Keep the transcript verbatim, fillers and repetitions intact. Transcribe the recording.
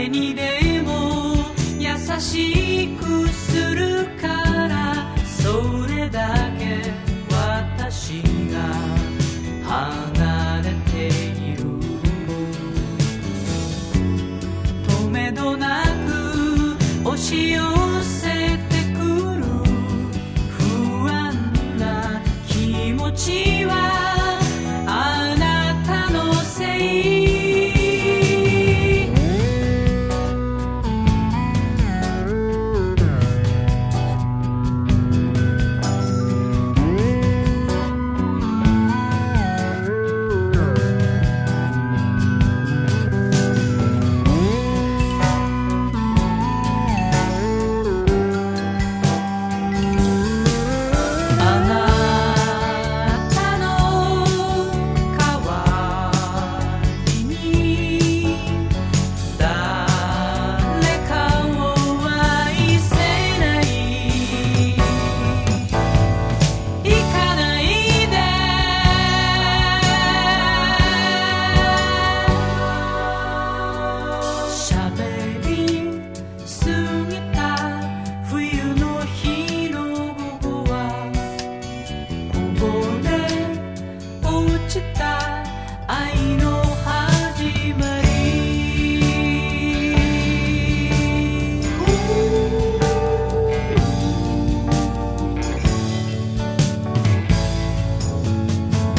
誰にでも優しくするからそれだけ私が離れている止めどなく押し寄せてくる不安な気持ちはあなたのせい愛の